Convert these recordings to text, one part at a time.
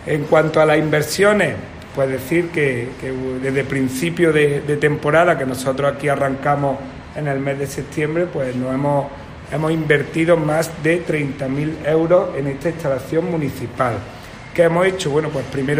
En cuanto a las inversiones, pues decir que desde principio de temporada, que nosotros aquí arrancamos en el mes de septiembre, pues nos hemos invertido más de 30.000 euros en esta instalación municipal. ¿Qué hemos hecho? Bueno, pues primero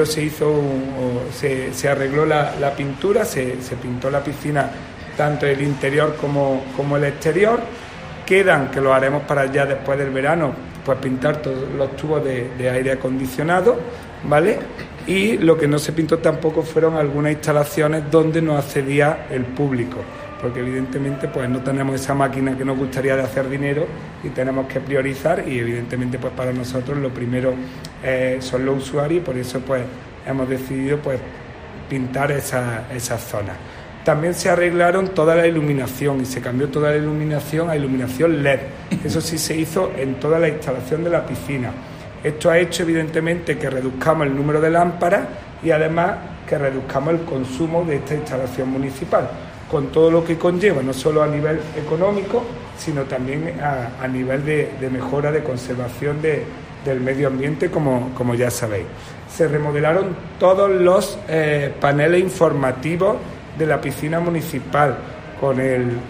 se arregló la pintura, se pintó la piscina tanto el interior como el exterior. Quedan, que lo haremos para ya después del verano, pues pintar todos los tubos de aire acondicionado, ¿vale? Y lo que no se pintó tampoco fueron algunas instalaciones donde no accedía el público, porque evidentemente pues no tenemos esa máquina que nos gustaría de hacer dinero y tenemos que priorizar, y evidentemente pues para nosotros lo primero son los usuarios, y por eso pues hemos decidido pues pintar esas zonas. También se arreglaron toda la iluminación y se cambió toda la iluminación a iluminación LED. Eso sí se hizo en toda la instalación de la piscina. Esto ha hecho evidentemente que reduzcamos el número de lámparas y además que reduzcamos el consumo de esta instalación municipal, con todo lo que conlleva, no solo a nivel económico, sino también a nivel de mejora de conservación del medio ambiente, como ya sabéis. Se remodelaron todos los paneles informativos de la piscina municipal, con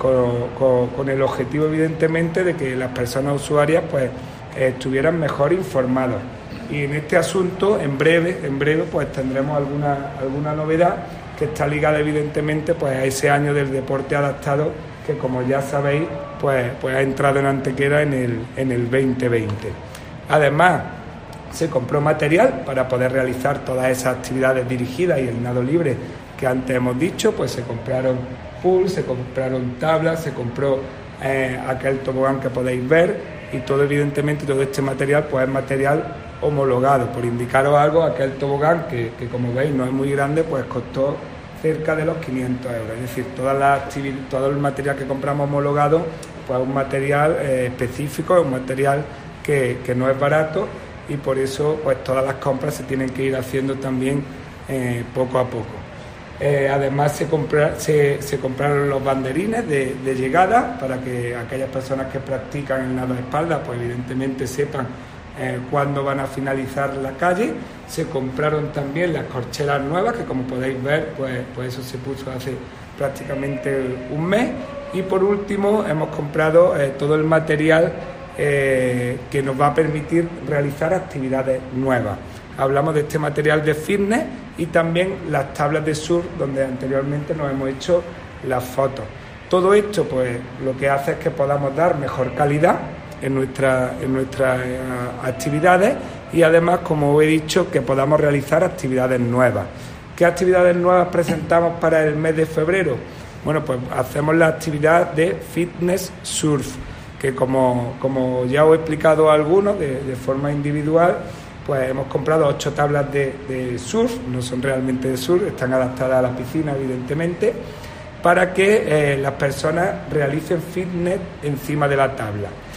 el objetivo evidentemente de que las personas usuarias pues estuvieran mejor informados. Y en este asunto en breve pues tendremos alguna novedad que está ligada evidentemente pues a ese año del deporte adaptado, que como ya sabéis pues ha entrado en Antequera en el 2020. Además, se compró material para poder realizar todas esas actividades dirigidas y el nado libre que antes hemos dicho. Pues se compraron pool, se compraron tablas, se compró aquel tobogán que podéis ver, y todo evidentemente, todo este material pues es material homologado. Por indicaros algo, aquel tobogán que como veis no es muy grande, pues costó cerca de los 500 euros. Es decir, todo el material que compramos homologado pues es un material específico, es un material que no es barato, y por eso pues todas las compras se tienen que ir haciendo también poco a poco. Además se compraron los banderines de llegada para que aquellas personas que practican el nado de espalda pues evidentemente sepan cuándo van a finalizar la calle. Se compraron también las corchelas nuevas, que como podéis ver pues eso se puso hace prácticamente un mes. Y por último hemos comprado todo el material que nos va a permitir realizar actividades nuevas. Hablamos de este material de fitness y también las tablas de surf, donde anteriormente nos hemos hecho las fotos. Todo esto pues lo que hace es que podamos dar mejor calidad en nuestras actividades, y además, como os he dicho, que podamos realizar actividades nuevas. ¿Qué actividades nuevas presentamos para el mes de febrero? Bueno, pues hacemos la actividad de fitness surf, que como ya os he explicado a algunos de forma individual, pues hemos comprado 8 tablas de surf, no son realmente de surf, están adaptadas a la piscina evidentemente, para que las personas realicen fitness encima de la tabla.